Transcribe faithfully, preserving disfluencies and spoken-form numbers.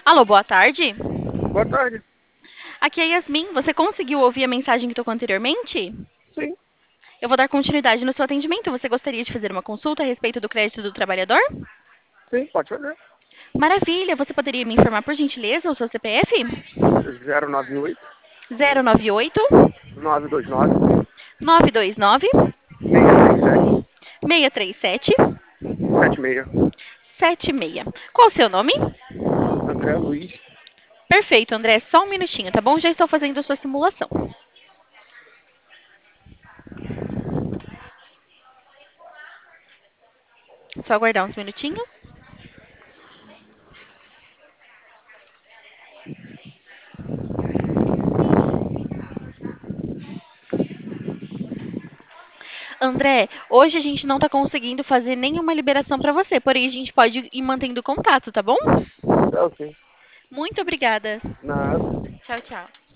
Alô, boa tarde. Boa tarde. Aqui é Yasmin. Você conseguiu ouvir a mensagem que tocou anteriormente? Sim, Eu vou dar continuidade no seu atendimento. Você gostaria de fazer uma consulta a respeito do crédito do trabalhador? sim, pode fazer. Maravilha. Você poderia me informar, por gentileza, o seu C P F? zero nove oito, zero nove oito, nove dois nove, nove dois nove, seis três sete, seis três sete, sete seis. sete seis. Qual o seu nome? André Luiz. Perfeito, André. Só um minutinho, tá bom? Já estou fazendo a sua simulação. Só aguardar uns minutinhos. André, hoje a gente não está conseguindo fazer nenhuma liberação para você, porém a gente pode ir mantendo contato, tá bom? É ok. Muito obrigada. Nada. Tchau, tchau.